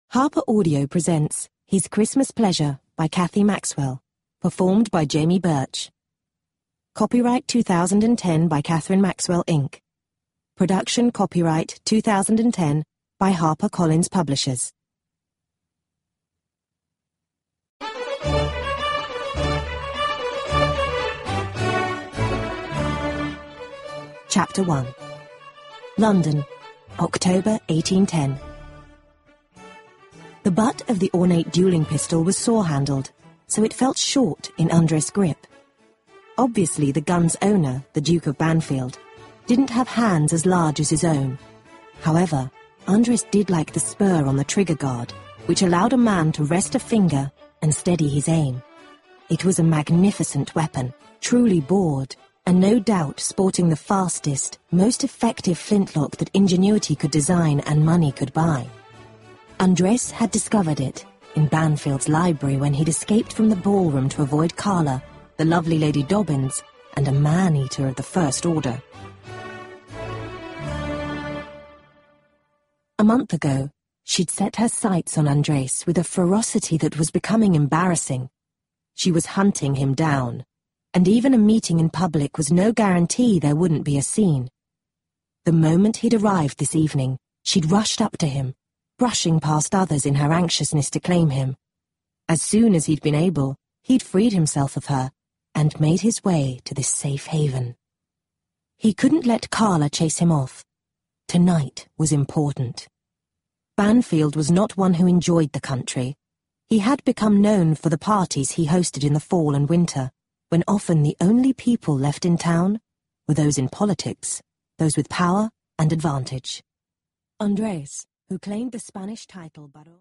Harper Audio presents His Christmas Pleasure by Kathy Maxwell, performed by Jamie Birch. Copyright 2010 by Catherine Maxwell, Inc. Production copyright 2010 by HarperCollins Publishers. Chapter 1. London, October 1810. The butt of the ornate dueling pistol was saw-handled, so it felt short in Andres' grip. Obviously the gun's owner, the Duke of Banfield, didn't have hands as large as his own. However, Andres did like the spur on the trigger guard, which allowed a man to rest a finger and steady his aim. It was a magnificent weapon, truly bored, and no doubt sporting the fastest, most effective flintlock that ingenuity could design and money could buy. Andres had discovered it in Banfield's library when he'd escaped from the ballroom to avoid Carla, the lovely Lady Dobbins, and a man-eater of the First Order. A month ago, she'd set her sights on Andres with a ferocity that was becoming embarrassing. She was hunting him down, and even a meeting in public was no guarantee there wouldn't be a scene. The moment he'd arrived this evening, she'd rushed up to him, brushing past others in her anxiousness to claim him. As soon as he'd been able, he'd freed himself of her and made his way to this safe haven. He couldn't let Carla chase him off. Tonight was important. Banfield was not one who enjoyed the country. He had become known for the parties he hosted in the fall and winter, when often the only people left in town were those in politics, those with power and advantage. Andres, who claimed the Spanish title Barón